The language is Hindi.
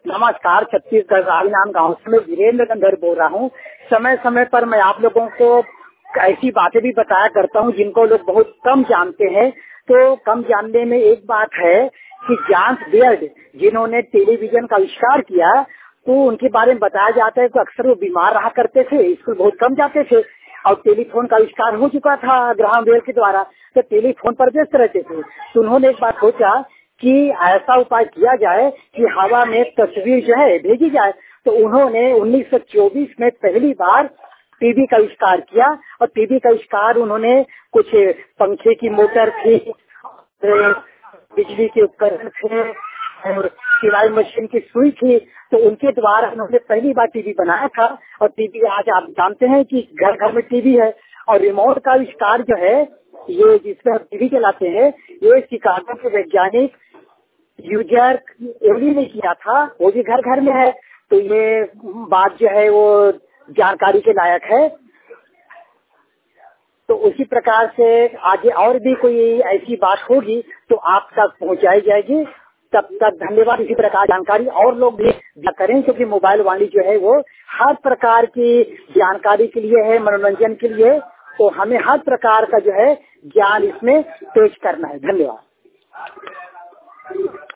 नमस्कार, छत्तीसगढ़ राजनांद गांव से मैं वीरेंद्र गंधर बोल रहा हूँ। समय समय पर मैं आप लोगों को ऐसी बातें भी बताया करता हूँ जिनको लोग बहुत कम जानते हैं। तो कम जानने में एक बात है कि जॉन बियर्ड जिन्होंने टेलीविजन का आविष्कार किया, तो उनके बारे में बताया जाता है कि अक्सर वो बीमार रहा करते थे, स्कूल बहुत कम जाते थे और टेलीफोन का आविष्कार हो चुका था ग्राहम बेल के द्वारा, तो टेलीफोन पर व्यस्त रहते थे। तो उन्होंने एक बार सोचा कि ऐसा उपाय किया जाए कि हवा में तस्वीर जो है भेजी जाए। तो उन्होंने 1924 में पहली बार टीवी का आविष्कार किया और टीवी का आविष्कार उन्होंने कुछ पंखे की मोटर थी, बिजली के उपकरण थे और सिलाई मशीन की सुई थी, तो उनके द्वारा उन्होंने पहली बार टीवी बनाया था। और टीवी आज आप जानते हैं कि घर घर में टीवी है। और रिमोट का आविष्कार जो है, ये जिसमें हम टीवी चलाते हैं, ये शिकागो के वैज्ञानिक यूजर एवली ने किया था, वो भी घर घर में है। तो ये बात जो है वो जानकारी के लायक है। तो उसी प्रकार से आगे और भी कोई ऐसी बात होगी तो आप तक पहुंचाई जाएगी। तब तक धन्यवाद। इसी प्रकार जानकारी और लोग भी करें, क्योंकि मोबाइल वाली जो है वो हर प्रकार की जानकारी के लिए है, मनोरंजन के लिए। तो हमें हर प्रकार का जो है ज्ञान इसमें पेश करना है। धन्यवाद।